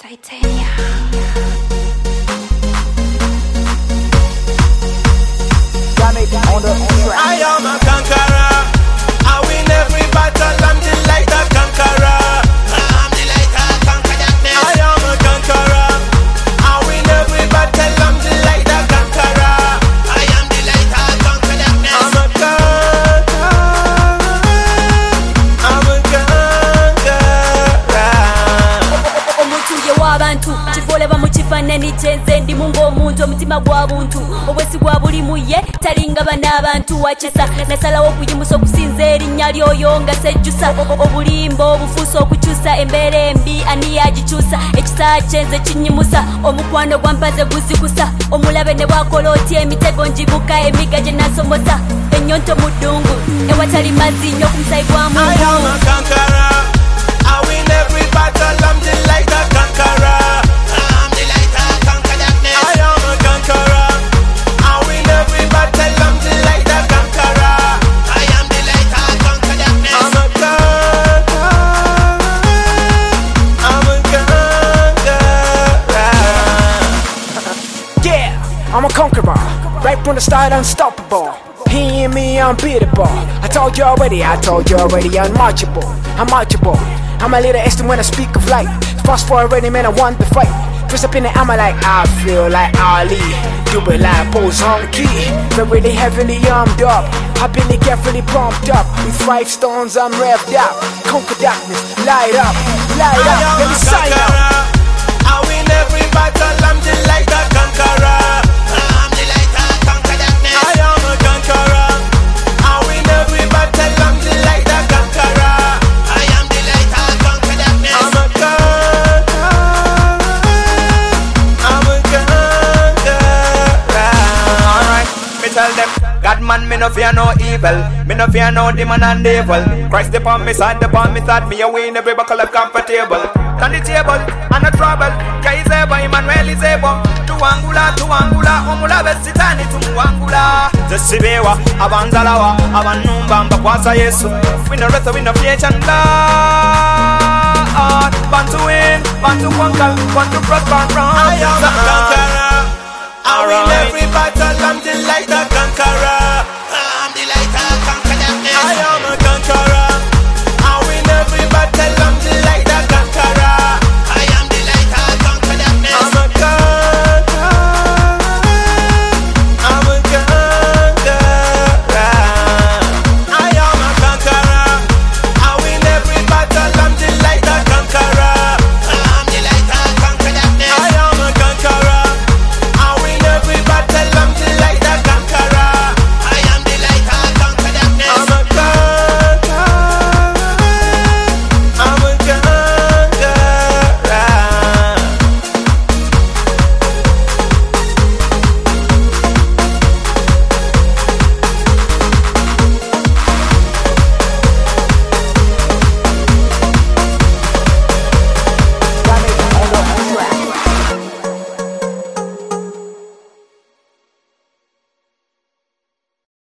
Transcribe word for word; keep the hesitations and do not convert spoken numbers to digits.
Titania. I am a conqueror. I win every battle. I'm the light a conqueror. I'm the light a conquer darkness. I am a conqueror. I win every battle. I'm the light a conqueror. I am the light a conquer darkness. I'm a conqueror. I'm a conqueror. Omuntu ye w'abantu kifoleba mu kifaananyi kyenze ndi mungu omuntu omutima gwa buntu obwesi gwa buli muye talinga bana abantu wakisa nasalawo okuyimusa okusinza erinnya lyoyo nga sejjusa obulimba obufuusa okukyusa embeera embi ani yagikyusa ekisa kyenze kinyimusa omukwano gwampaze guzikusa omulabe ne bwakola otya emitego njibuka emiga gye nasomosa ennyonto mu ddungu ewatali mazzi nnyo ku musayi gwa mungu. I am a conqueror. I win every battle. I'm the light a conqueror. I'm the light a conquer darkness. I am a conqueror. I win every battle. I'm the light a conqueror. I am the light a conquer darkness. I'm a conqueror. I'm a conqueror. Yeah, I'm a conqueror. Right from the start, unstoppable. He and me, unbeatable. I told you already, I told you already, unmatchable. I'm matchable. I'm a little extra when I speak of life. Fast for already, man, I want the fight. Dress up in the armor like I feel like Ali. Do it like Pose on key. But really heavily armed up. I've been carefully pumped up. With five stones, I'm revved up. Conquer darkness, light up, light I up. am Let a me sign up. conqueror. I win every battle. I'm the light a conqueror. I'm the light a conquer darkness. I am a conqueror. I win every battle. I'm the light a conqueror. I am the light a conquer darkness. I'm a conqueror. I'm a conqueror. Alright, me tell them, God man, me no fear no evil. Me no fear no demon and devil. Christ upon me side, upon me side. Me a win every buckle of comfortable. Turn the table, and no trouble. Kai is able, Emmanuel is able. Tuangula, tuangula, umula besitani tumuangula. Zesibewa, abanzalawa, abanumba mbakwasa Yesu. We no rest, we no fear and Lord. Want to win, want to conquer, want to prosper from. I am a conqueror. I win every battle, I'm the light a conqueror.